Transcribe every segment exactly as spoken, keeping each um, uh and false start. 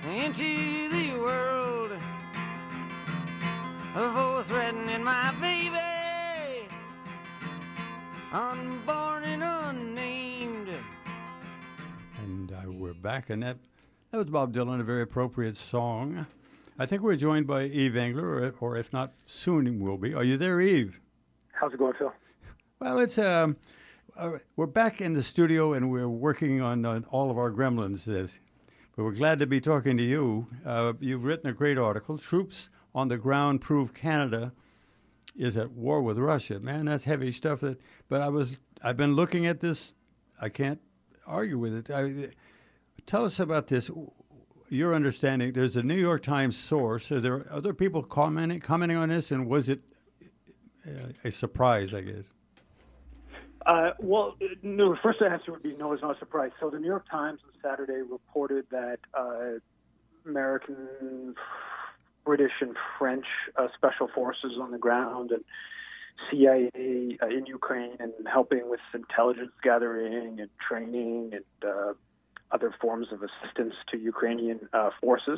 into the world for threatening my baby, unborn and unnamed. And uh, we're back, and that, that was Bob Dylan, a very appropriate song. I think we're joined by Eve Engler, or, or if not, soon we'll be. Are you there, Eve? How's it going, Phil? Well, it's um, uh, we're back in the studio, and we're working on uh, all of our gremlins. This, but we're glad to be talking to you. Uh, you've written a great article. Troops on the ground prove Canada is at war with Russia. Man, that's heavy stuff. That, but I was, I've been looking at this. I can't argue with it. I, tell us about this. Your understanding. There's a New York Times source. Are there other people commenting commenting on this? And was it uh, a surprise? I guess. Uh, well, no, the first answer would be no, it's not a surprise. So the New York Times on Saturday reported that uh, American, British, and French uh, special forces on the ground and C I A uh, in Ukraine and helping with intelligence gathering and training and uh, other forms of assistance to Ukrainian uh, forces.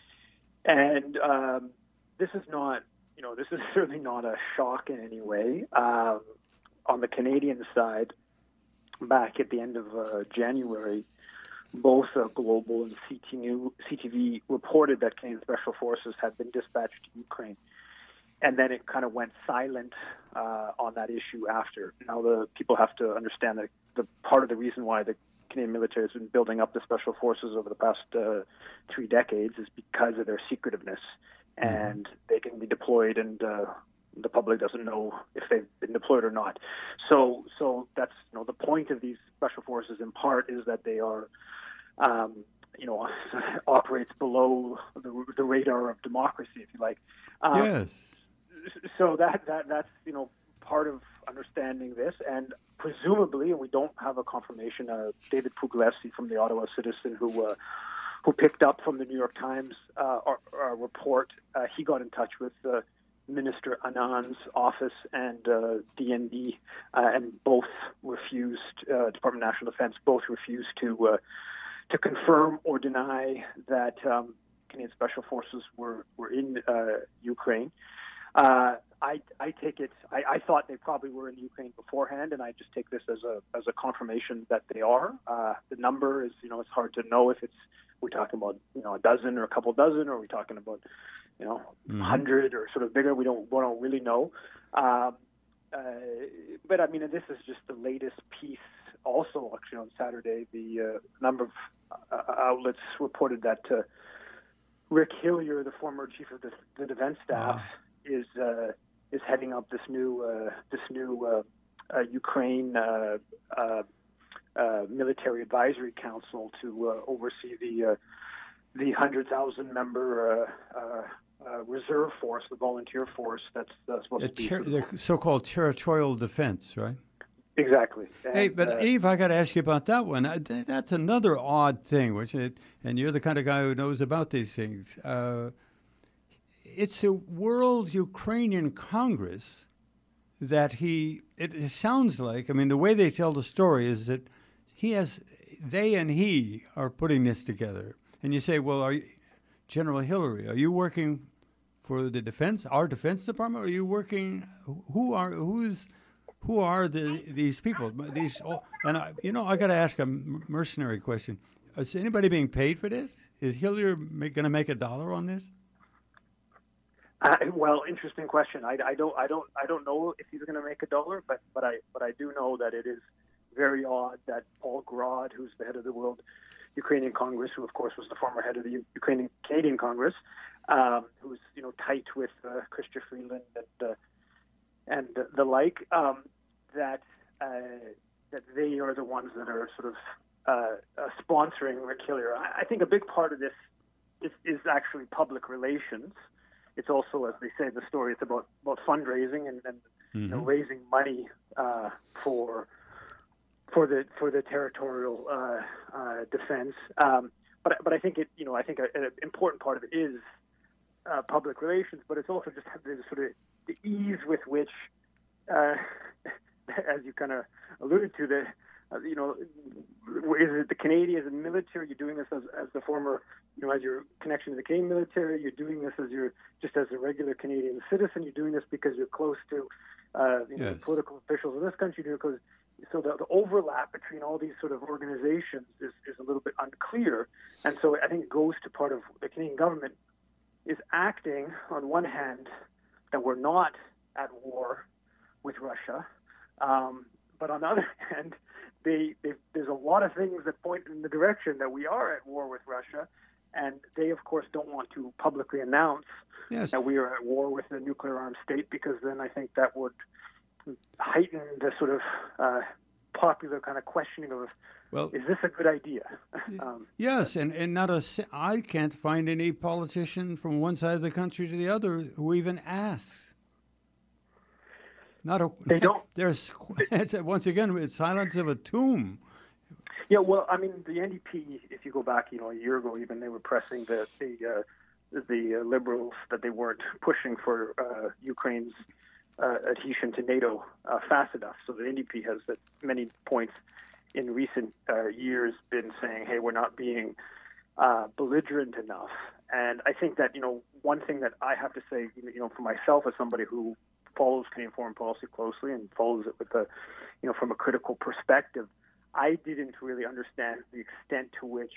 And um, this is not, you know, this is certainly not a shock in any way. Um, On the Canadian side, back at the end of uh, January, both uh, Global and C T V reported that Canadian Special Forces had been dispatched to Ukraine. And then it kind of went silent uh, on that issue after. Now, the people have to understand that the part of the reason why the Canadian military has been building up the Special Forces over the past uh, three decades is because of their secretiveness. Mm-hmm. And they can be deployed and... Uh, the public doesn't know if they've been deployed or not. So, so that's, you know, the point of these special forces in part is that they are, um, you know, operates below the, the radar of democracy, if you like. Um, yes. So that, that, that's, you know, part of understanding this. And presumably, and we don't have a confirmation, uh, David Puglisi from the Ottawa Citizen, who, uh, who picked up from the New York Times uh, our, our report, uh, he got in touch with uh, Minister Anand's office and uh, D N D, uh, and both refused, uh, Department of National Defense, both refused to uh, to confirm or deny that um, Canadian Special Forces were, were in uh, Ukraine. Uh, I, I take it, I, I thought they probably were in Ukraine beforehand, and I just take this as a as a confirmation that they are. Uh, the number is, you know, it's hard to know if it's, we're talking about, you know, a dozen or a couple dozen, or are we talking about, you know, mm-hmm. hundred or sort of bigger. We don't, we don't really know. Um, uh, but I mean, this is just the latest piece. Also, actually, on Saturday, the uh, number of uh, outlets reported that uh, Rick Hillier, the former chief of the, the defense staff, wow. is uh, is heading up this new uh, this new uh, uh, Ukraine uh, uh, uh, military advisory council to uh, oversee the uh, the hundred thousand member uh, uh, uh, reserve force, the volunteer force that's uh, supposed to be ter- the so-called territorial defense, right? Exactly. And, hey, but uh, Eve, I got to ask you about that one. That's another odd thing, which it, and you're the kind of guy who knows about these things. Uh, it's a World Ukrainian Congress that he. It, it sounds like. I mean, the way they tell the story is that he has, they and he are putting this together. And you say, well, are you, General Hillary, are you working for the defense, our Defense Department? Or are you working? Who are who's who are the these people? These oh, and I, you know, I got to ask a mercenary question: is anybody being paid for this? Is Hillary going to make a dollar on this? Uh, well, interesting question. I, I don't I don't I don't know if he's going to make a dollar, but but I but I do know that it is very odd that Paul Grod, who's the head of the World Ukrainian Congress, who of course was the former head of the Ukrainian Canadian Congress, um, who's you know tight with uh, Chrystia Freeland and uh, and the, the like, um, that uh, that they are the ones that are sort of uh, uh, sponsoring Rick Hillier. I, I think a big part of this is, is actually public relations. It's also, as they say in the story, it's about, about fundraising and, and mm-hmm. you know, raising money uh, for for the for the territorial uh, uh, defense. Um, but but I think it you know I think an important part of it is uh, public relations, but it's also just the sort of the ease with which, uh, as you kind of alluded to, the uh, you know, is it the Canadian military? You're doing this as, as the former, you know, as your connection to the Canadian military. You're doing this as your just as a regular Canadian citizen. You're doing this because you're close to, uh, you know, Yes. the political officials in this country. Because so the, the overlap between all these sort of organizations is, is a little bit unclear, and so I think it goes to part of the Canadian government is acting on one hand that we're not at war with Russia, um, but on the other hand, they, they, there's a lot of things that point in the direction that we are at war with Russia, and they, of course, don't want to publicly announce Yes. that we are at war with a nuclear armed state, because then I think that would heighten the sort of uh, popular kind of questioning of, Well, is this a good idea? um, yes, and, and not a si- I can't find any politician from one side of the country to the other who even asks. Not a. They don't. There's it's, once again, it's silence of a tomb. Yeah, well, I mean, the N D P, if you go back, you know, a year ago, even they were pressing the the uh, the uh, Liberals that they weren't pushing for uh, Ukraine's uh, adhesion to NATO uh, fast enough. So the N D P has at many points in recent uh, years been saying, hey, we're not being uh, belligerent enough. And I think that, you know, one thing that I have to say, you know, for myself as somebody who follows Canadian foreign policy closely and follows it with a, you know, from a critical perspective, I didn't really understand the extent to which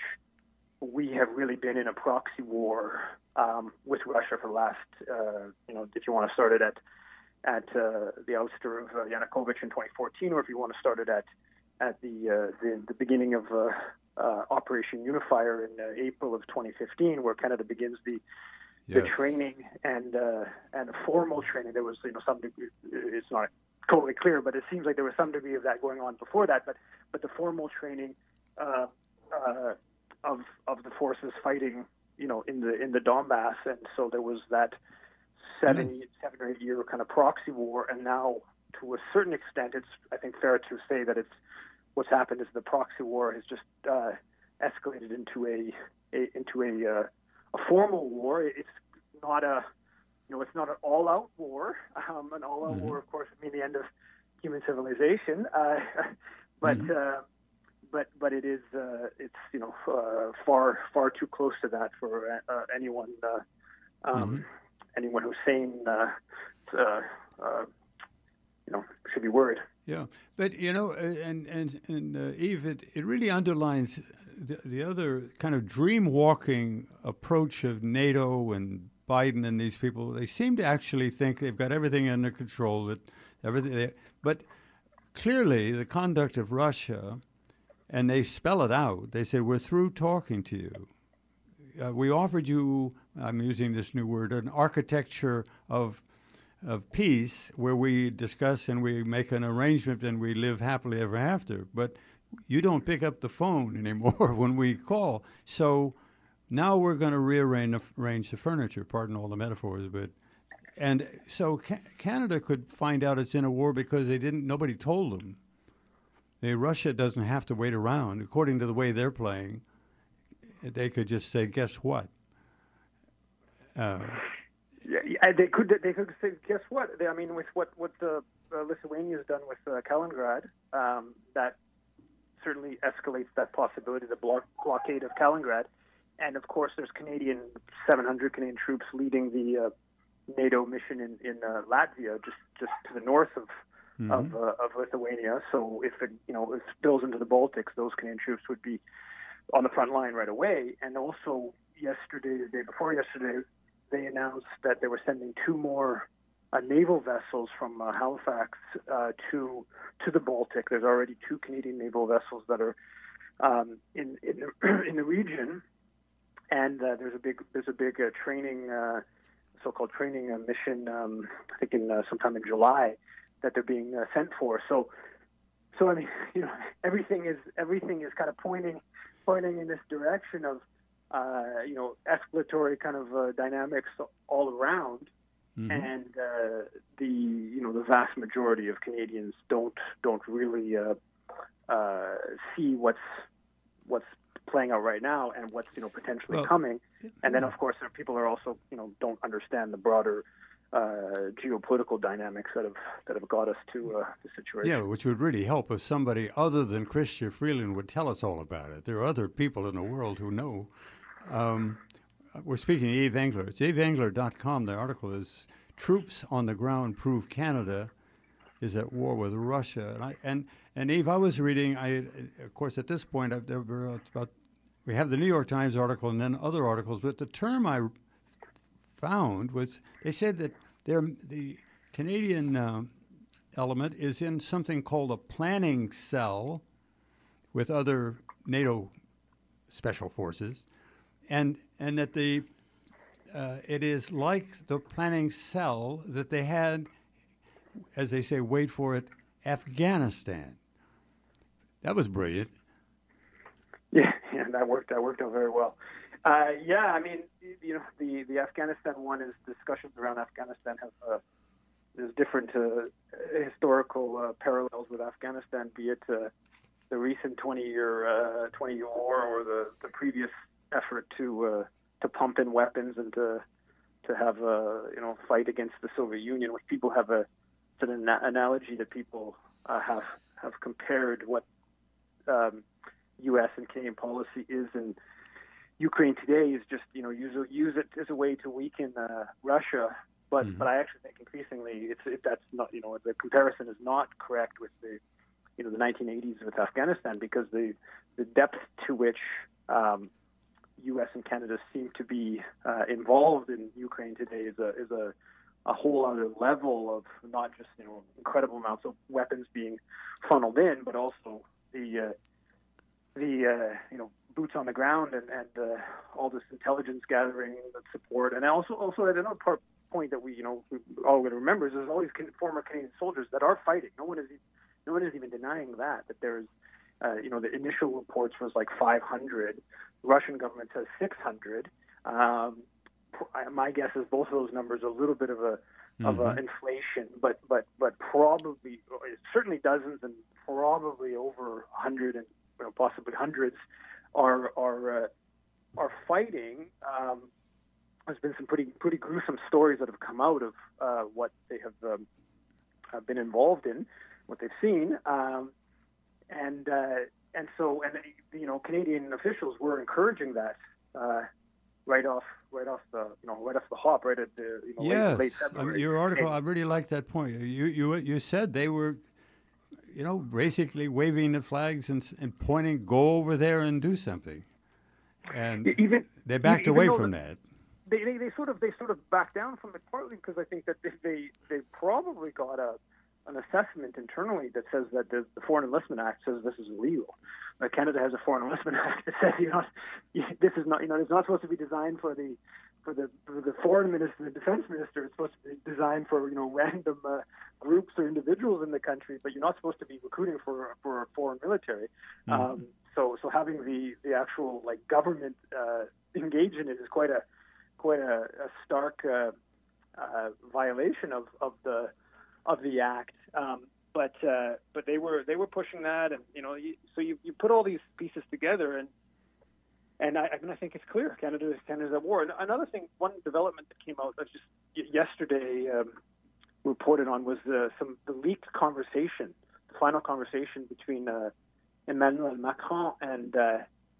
we have really been in a proxy war um, with Russia for the last, uh, you know, if you want to start it at at uh, the ouster of uh, Yanukovych in twenty fourteen, or if you want to start it at at the uh, the, the beginning of uh, uh, Operation Unifier in uh, April of twenty fifteen, where Canada begins the the Yes. training and uh, and formal training. There was, you know, some degree, it's not totally clear, but it seems like there was some degree of that going on before that. But but the formal training uh, uh, of of the forces fighting, you know, in the in the Donbass, and so there was that seven Mm. seven or eight year kind of proxy war, and now to a certain extent, it's I think fair to say that it's what's happened is the proxy war has just uh, escalated into a, a into a uh, a formal war. It's not a, you know, it's not an all-out war. Um, an all-out Mm-hmm. war, of course, would mean the end of human civilization. Uh, but Mhm. uh, but but it is uh, it's you know uh, far far too close to that for uh, anyone uh, um, Mhm. anyone who's sane. Uh, uh, uh, you know, should be worried. Yeah, but you know, uh, and and and uh, Eve, it, it really underlines the, the other kind of dream walking approach of NATO and Biden and these people. They seem to actually think they've got everything under control. That everything, they, but clearly the conduct of Russia, and they spell it out. They said, "We're through talking to you. Uh, we offered you." I'm using this new word, an architecture of. of peace, where we discuss and we make an arrangement and we live happily ever after. But you don't pick up the phone anymore when we call. So now we're going to rearrange arrange the furniture, pardon all the metaphors. But and so ca- Canada could find out it's in a war because they didn't. Nobody told them. They, Russia doesn't have to wait around. According to the way they're playing, they could just say, "Guess what?" Uh, Yeah, yeah, they could. They could say, guess what? They, I mean, with what what the uh, Lithuania has done with uh, Kaliningrad, um, that certainly escalates that possibility, the block, blockade of Kaliningrad, and of course, there's Canadian seven hundred Canadian troops leading the uh, NATO mission in in uh, Latvia, just just to the north of Mhm. of, uh, of Lithuania. So if it you know if it spills into the Baltics, those Canadian troops would be on the front line right away. And also yesterday, the day before yesterday, they announced that they were sending two more uh, naval vessels from uh, Halifax uh, to to the Baltic. There's already two Canadian naval vessels that are um, in in the, in the region, and uh, there's a big there's a big uh, training, uh, so-called training uh, mission. Um, I think in uh, sometime in July that they're being uh, sent for. So, so I mean, you know, everything is everything is kind of pointing pointing in this direction of. Uh, you know, escalatory kind of uh, dynamics all around, Mhm. and uh, the you know the vast majority of Canadians don't don't really uh, uh, see what's what's playing out right now and what's you know potentially Well, coming. And then of course there are people who are also you know don't understand the broader uh, geopolitical dynamics that have that have got us to uh, the situation. Yeah, which would really help if somebody other than Chrystia Freeland would tell us all about it. There are other people in the world who know. Um, we're speaking to Eve Engler. It's eve engler dot com. The article is "Troops on the Ground Prove Canada is at War with Russia." And I, and, and Eve, I was reading. I of course at this point I've, there were about we have the New York Times article and then other articles, but the term I found was they said that the Canadian uh, element is in something called a planning cell with other NATO special forces, and and that the uh, it is like the planning cell that they had, as they say, wait for it, Afghanistan. That was brilliant. Yeah, yeah, that worked. That worked out very well. Uh, yeah, I mean, you know, the, the Afghanistan one is discussions around Afghanistan have uh, there's different uh, historical uh, parallels with Afghanistan, be it uh, the recent twenty-year uh, twenty-year war or the, the previous effort to uh, to pump in weapons and to to have a you know fight against the Soviet Union, which people have a it's an ana- analogy that people uh, have have compared what um, U S and Canadian policy is in Ukraine today is just you know use use it as a way to weaken uh, Russia, but mm-hmm. but I actually think increasingly it's it, that's not you know the comparison is not correct with the you know the nineteen eighties with Afghanistan, because the the depth to which um, U S and Canada seem to be uh, involved in Ukraine today is a is a a whole other level of not just you know incredible amounts of weapons being funneled in, but also the uh, the uh, you know boots on the ground and, and uh, all this intelligence gathering support, and also also another part point that we you know we all got to remember is there's always former Canadian soldiers that are fighting. No one is no one is even denying that that there's uh, you know the initial reports was like five hundred. The Russian government says six hundred. Um, my guess is both of those numbers are a little bit of a mm-hmm. of a inflation, but but but probably certainly dozens and probably over a hundred and you know, possibly hundreds are are uh, are fighting. Um, there's been some pretty pretty gruesome stories that have come out of uh, what they have um, uh, been involved in, what they've seen, um, and uh, and so and you know Canadian officials were encouraging that. Uh, Right off, right off the, you know, right off the hop, right at the, you know, yes. late, late February. I mean, your article, I really like that point. You, you, you said they were, you know, basically waving the flags and, and pointing, go over there and do something, and even, they backed even away from that. They, they, they sort of, they sort of backed down from it partly because I think that they, they, they probably got a, an assessment internally that says that the, the Foreign Enlistment Act says this is illegal. Uh, Canada has a Foreign Enlistment Act that says you know this is not you know it's not supposed to be designed for the for the for the foreign minister, the defense minister. It's supposed to be designed for you know random uh, groups or individuals in the country, but you're not supposed to be recruiting for for a foreign military. Mm-hmm. Um, so so having the, the actual like government uh, engage in it is quite a quite a, a stark uh, uh, violation of, of the of the act. Um, But uh, but they were they were pushing that, and you know, you, so you, you put all these pieces together, and and I, I mean I think it's clear Canada is Canada's at war. And another thing, one development that came out that just yesterday um, reported on was uh, some the leaked conversation, the final conversation between uh, Emmanuel Macron and uh,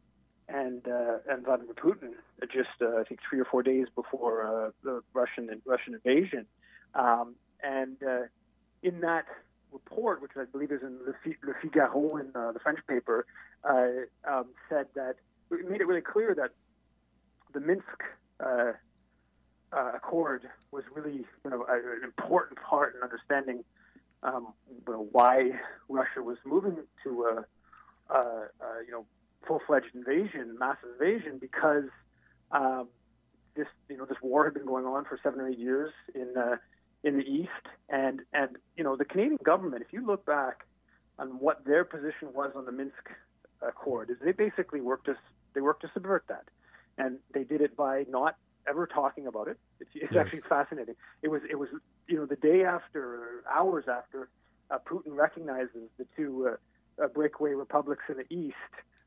and uh, and Vladimir Putin, just uh, I think three or four days before uh, the Russian Russian invasion, um, and uh, in that report, which I believe is in Le Figaro in uh, the French paper, uh, um, said that it made it really clear that the Minsk uh, uh, Accord was really you know, an important part in understanding um, you know, why Russia was moving to a, a, a you know full-fledged invasion, massive invasion, because um, this you know this war had been going on for seven or eight years in. Uh, in the East, and, and you know, the Canadian government, if you look back on what their position was on the Minsk Accord, is they basically worked to, they worked to subvert that. And they did it by not ever talking about it. It's, it's yes. actually fascinating. It was, it was, you know, the day after, hours after, uh, Putin recognizes the two uh, uh, breakaway republics in the East,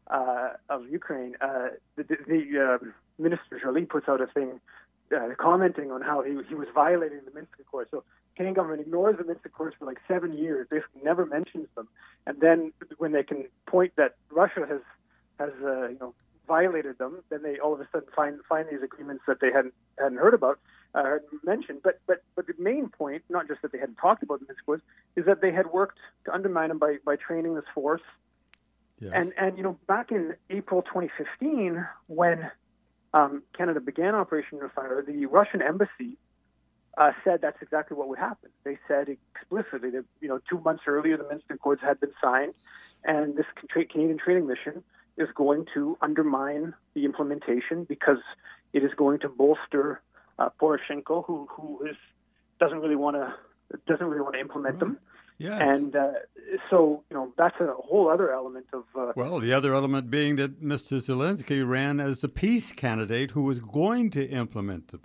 uh, of Ukraine, uh, the, the uh, Minister Joly puts out a thing uh, commenting on how he he was violating the Minsk Accords. So Canadian government ignores the Minsk Accords for like seven years, basically never mentions them, and then when they can point that Russia has has uh, you know violated them, then they all of a sudden find find these agreements that they hadn't hadn't heard about, uh, hadn't mentioned. But but but the main point, not just that they hadn't talked about the Minsk Accords, is that they had worked to undermine them by by training this force. Yes. And and you know back in April twenty fifteen, when um, Canada began Operation Unifier, the Russian embassy uh, said that's exactly what would happen. They said explicitly that you know two months earlier the Minsk Accords had been signed, and this Canadian training mission is going to undermine the implementation because it is going to bolster uh, Poroshenko, who who is doesn't really want to doesn't really want to implement Right. them. Yes. And uh, so, you know, that's a whole other element of. Uh, Well, the other element being that Mister Zelensky ran as the peace candidate who was going to implement them,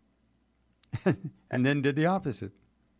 and then did the opposite.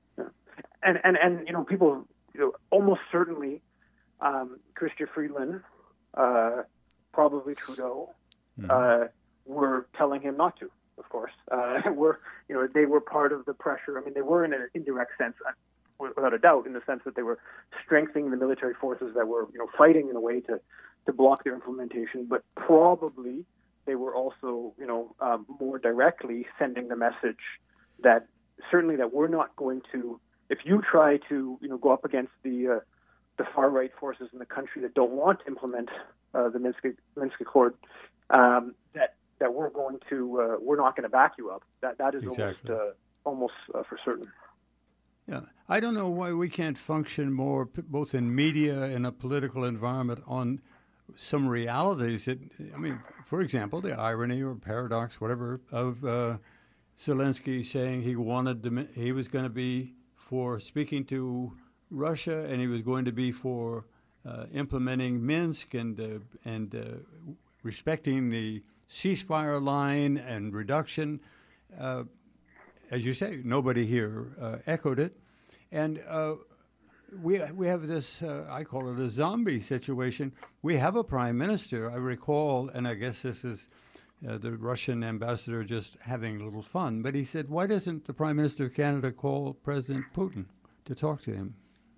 and, and, and you know, people, you know, almost certainly, um, Chrystia Freeland, uh, probably Trudeau, Mm-hmm. uh, were telling him not to. Of course, uh, were you know they were part of the pressure. I mean, they were in an indirect sense. Without a doubt, in the sense that they were strengthening the military forces that were, you know, fighting in a way to, to block their implementation. But probably they were also, you know, um, more directly sending the message that certainly that we're not going to. If you try to, you know, go up against the uh, the far right forces in the country that don't want to implement uh, the Minsk Minsk Accord, um, that that we're going to, uh, we're not going to back you up. That that is Exactly. almost uh, almost uh, for certain. Yeah, I don't know why we can't function more, p- both in media and a political environment, on some realities. That, I mean, for example, the irony or paradox, whatever, of uh, Zelensky saying he wanted to, he was going to be for speaking to Russia, and he was going to be for uh, implementing Minsk and uh, and uh, respecting the ceasefire line and reduction. Uh, As you say, nobody here uh, echoed it, and uh, we we have this. Uh, I call it a zombie situation. We have a prime minister. I recall, and I guess this is uh, the Russian ambassador just having a little fun. But he said, "Why doesn't the Prime Minister of Canada call President Putin to talk to him?"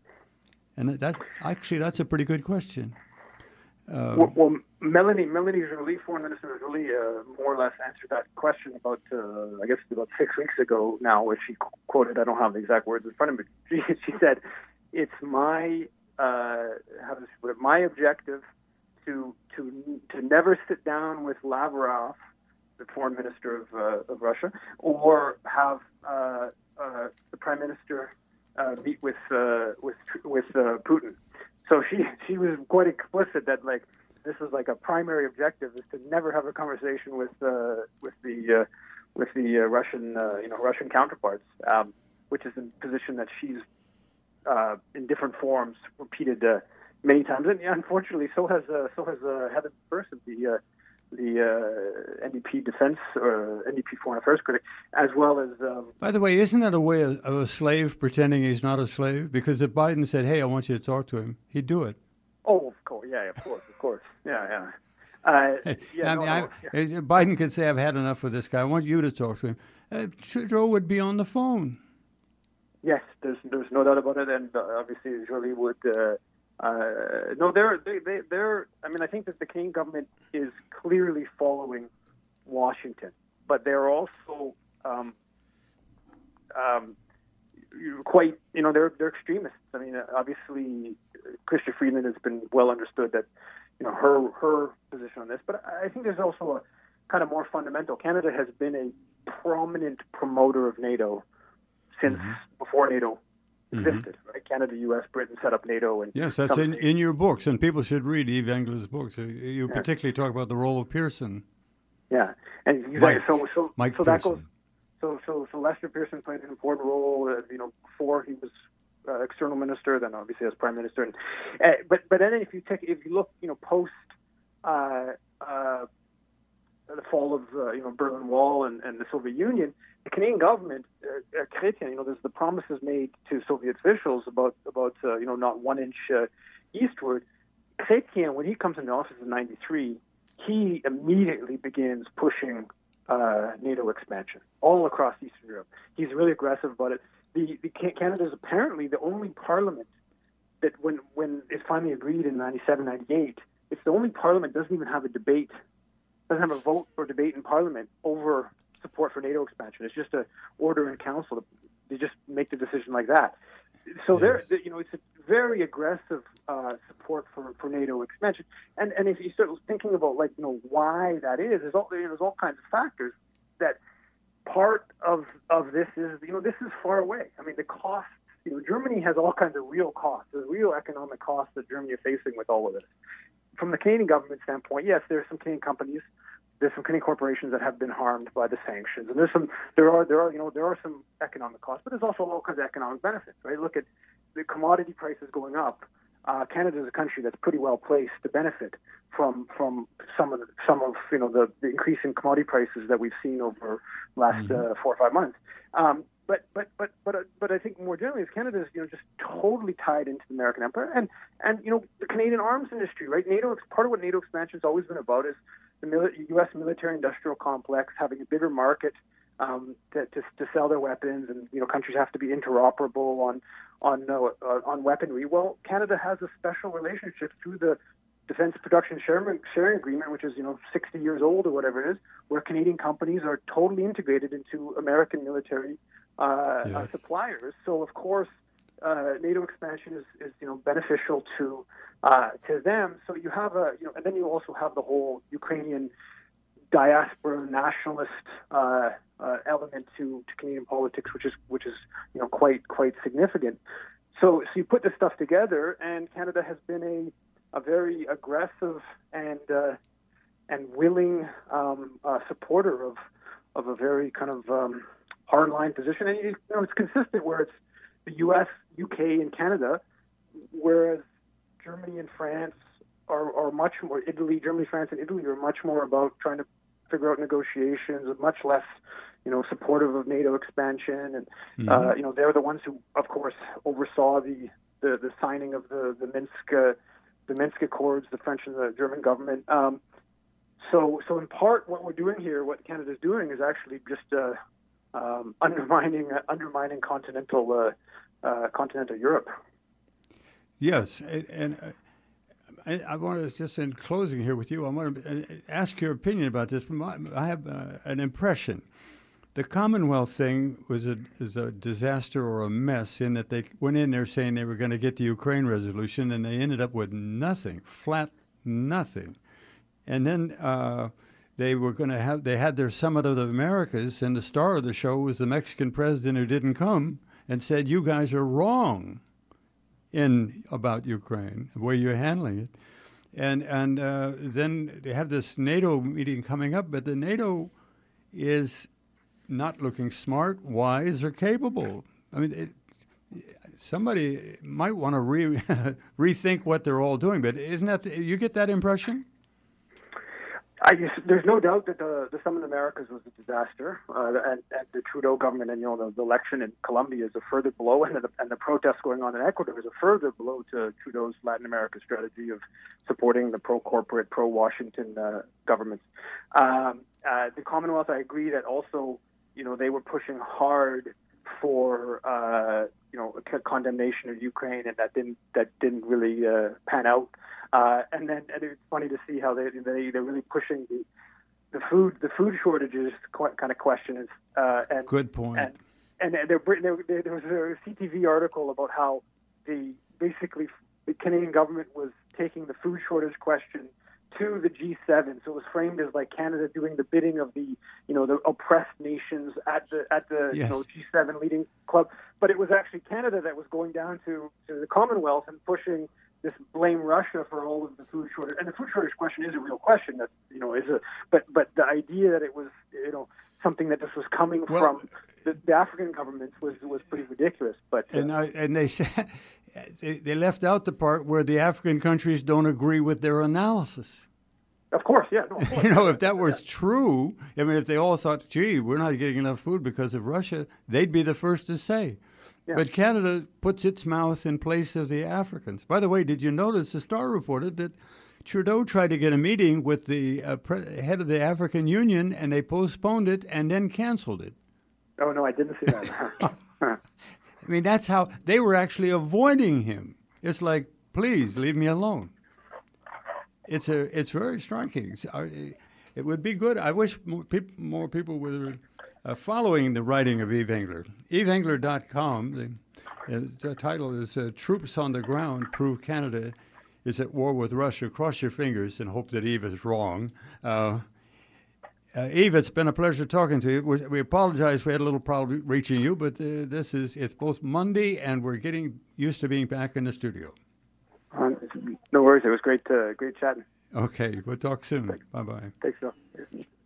And that actually, that's a pretty good question. Um, Well, well, Melanie, Melanie Joly, Foreign Minister Joly, uh, more or less answered that question about, uh, I guess, about six weeks ago now, where she qu- quoted, I don't have the exact words in front of me, she, she said, it's my, uh, how does she put it, my objective to, to, to never sit down with Lavrov, the Foreign Minister of, uh, of Russia, or have uh, uh, the Prime Minister uh, meet with, uh, with, with uh, Putin. So she she was quite explicit that like this is like a primary objective is to never have a conversation with uh, with the uh, with the uh, Russian uh, you know Russian counterparts, um, which is a position that she's uh, in different forms repeated uh, many times, and yeah, unfortunately so has uh, so has uh, Heather Person, the uh, the uh, N D P defense or N D P foreign affairs critic, as well as. Um, By the way, isn't that a way of, of a slave pretending he's not a slave? Because if Biden said, "Hey, I want you to talk to him," he'd do it. oh, of course, yeah, of course, of course, yeah, yeah. Uh, yeah, I no, mean, no, I, yeah. Biden could say, "I've had enough with this guy. I want you to talk to him." Uh, Trudeau would be on the phone. Yes, there's there's no doubt about it, and uh, obviously Joly would. Uh, uh, no, they're they, they they're. I mean, I think that the Canadian government is clearly following Washington, but they're also um, um, quite. You know, they're they're extremists. I mean, uh, obviously, Chrystia Freeland has been well understood that you know her her position on this, but I think there's also a kind of more fundamental. Canada has been a prominent promoter of NATO since mm-hmm. before NATO existed. Mm-hmm. Right? Canada, U S, Britain set up NATO, and yes, that's in, in your books, and people should read Eve Engler's books. You yeah. particularly talk about the role of Pearson. Yeah, and Mike, so so Mike so Pearson. that goes. So so so Lester Pearson played an important role. Uh, you know, before he was uh, external minister, then obviously as prime minister. And uh, but but then if you take if you look, you know, post. Uh, uh, the fall of uh, you know Berlin Wall and, and the Soviet Union, the Canadian government, uh, uh, Chrétien, you know, there's the promises made to Soviet officials about about uh, you know not one inch uh, eastward. Chrétien, when he comes into office in ninety-three, he immediately begins pushing uh, NATO expansion all across Eastern Europe. He's really aggressive about it. The, the Canada is apparently the only parliament that, when when it finally agreed in ninety-seven, ninety-eight, it's the only parliament that doesn't even have a debate, doesn't have a vote or debate in parliament over support for NATO expansion. It's just a order in council. They just make the decision like that. So Yes. there, you know, it's a very aggressive uh, support for, for NATO expansion. And and if you start thinking about, like, you know, why that is, there's all you know, there's all kinds of factors. That part of of this is, you know, this is far away. I mean, the cost. You know, Germany has all kinds of real costs. There's real economic costs that Germany is facing with all of this. From the Canadian government standpoint, yes, there's some Canadian companies, there's some Canadian corporations that have been harmed by the sanctions, and there's some, there are, there are, you know, there are some economic costs, but there's also all kinds of economic benefits, right? Look at the commodity prices going up. Uh, Canada is a country that's pretty well placed to benefit from from some of the, some of you know the, the increase in commodity prices that we've seen over the last mm-hmm. uh, four or five months. Um, But but but but uh, but I think more generally, is Canada is you know just totally tied into the American empire, and and you know the Canadian arms industry, right? NATO, part of what NATO expansion has always been about is the mili- U S military-industrial complex having a bigger market um, to, to to sell their weapons, and you know countries have to be interoperable on on uh, uh, on weaponry. Well, Canada has a special relationship through the Defense Production Sharing, Sharing Agreement, which is you know sixty years old or whatever it is, where Canadian companies are totally integrated into American military Uh, yes. uh, suppliers. So of course, uh, NATO expansion is, is you know beneficial to uh, to them. So you have a you know, and then you also have the whole Ukrainian diaspora nationalist uh, uh, element to, to Canadian politics, which is which is you know quite quite significant. So so you put this stuff together, and Canada has been a a very aggressive and uh, and willing um, uh, supporter of of a very kind of um, hardline position, and you know it's consistent where it's the U S, U K, and Canada, whereas Germany and France are, are much more. Italy, Germany, France, and Italy are much more about trying to figure out negotiations, much less, you know, supportive of NATO expansion, and mm-hmm. uh, you know they're the ones who, of course, oversaw the the, the signing of the the Minsk uh, the Minsk Accords, the French and the German government. Um, so so in part, what we're doing here, what Canada's doing, is actually just uh, Um, undermining uh, undermining continental uh, uh, continental Europe. Yes, and, and I, I want to just in closing here with you, I want to ask your opinion about this. I have uh, an impression. The Commonwealth thing was a is a disaster or a mess in that they went in there saying they were going to get the Ukraine resolution, and they ended up with nothing, flat nothing, and then. Uh, They were going to have. They had their Summit of the Americas, and the star of the show was the Mexican president who didn't come and said, "You guys are wrong in about Ukraine, the way you're handling it." And and uh, then they have this NATO meeting coming up, but the NATO is not looking smart, wise, or capable. I mean, it, somebody might want to re rethink what they're all doing. But isn't that you get that impression? I guess there's no doubt that the, the Summit of the Americas was a disaster, uh, and, and the Trudeau government, and you know the, the election in Colombia is a further blow, and the, and the protests going on in Ecuador is a further blow to Trudeau's Latin America strategy of supporting the pro-corporate, pro-Washington uh, governments. Um, uh, the Commonwealth, I agree that also, you know, they were pushing hard for uh, you know a condemnation of Ukraine, and that didn't that didn't really uh, pan out. Uh, and then and it's funny to see how they, they they're really pushing the the food the food shortages kind of question is uh, and good point. And and they're, they're, there was a C T V article about how the basically the Canadian government was taking the food shortage question to the G seven. So it was framed as like Canada doing the bidding of the you know the oppressed nations at the at the yes. you know G seven leading club. But it was actually Canada that was going down to, to the Commonwealth and pushing this blame Russia for all of the food shortage. And the food shortage question is a real question. That you know is a but but the idea that it was you know something that this was coming well, from the, the African governments was was pretty ridiculous. But uh, and I, and they said they, they left out the part where the African countries don't agree with their analysis. Of course, yeah. No, of course. You know, if that was true, I mean, if they all thought, "Gee, we're not getting enough food because of Russia," they'd be the first to say. Yeah. But Canada puts its mouth in place of the Africans. By the way, did you notice the Star reported that Trudeau tried to get a meeting with the uh, pre- head of the African Union, and they postponed it and then canceled it. Oh, no, I didn't see that. I mean, that's how they were actually avoiding him. It's like, please leave me alone. It's a, it's very striking. It would be good. I wish more people, more people were uh, following the writing of Yves Engler. Yves Engler dot com. The, uh, the title is uh, "Troops on the Ground Prove Canada is at War with Russia." Cross your fingers and hope that Yves is wrong. Uh, uh, Yves, it's been a pleasure talking to you. We, we apologize we had a little problem reaching you, but uh, this is it's both Monday and we're getting used to being back in the studio. Um, no worries. It was great, uh, great chatting. Okay, we'll talk soon. Bye bye. Thanks, Phil.